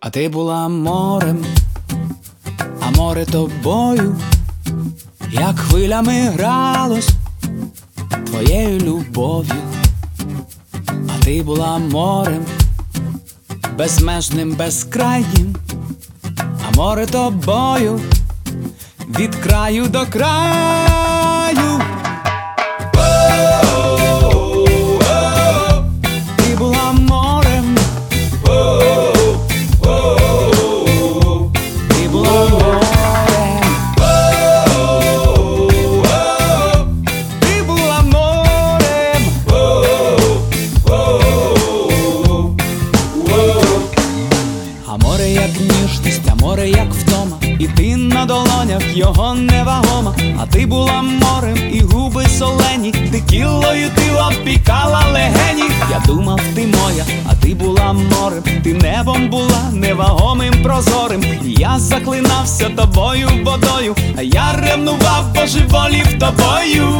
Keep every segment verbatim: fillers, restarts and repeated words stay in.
А ти була морем, а море тобою, як хвилями гралось твоєю любов'ю. А ти була морем, безмежним, безкрайнім, а море тобою від краю до краю. Ти була морем, ти була морем, ти була морем. А море як ніжність, а море як втома, і ти на долонях його невагома. А ти була морем, і губи солені, текілою ти обпікала легені. Я думав, ти моя, а ти була морем, ти небом була невагомим прозорим. І я заклинався тобою водою, а я ревнував, божеволів тобою.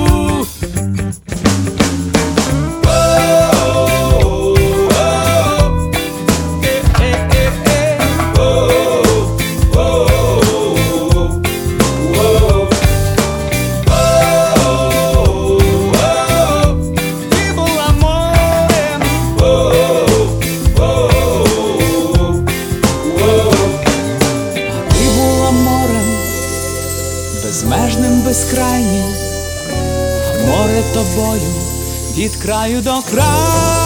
Безмежним, безкрайнім, а море тобою від краю до краю.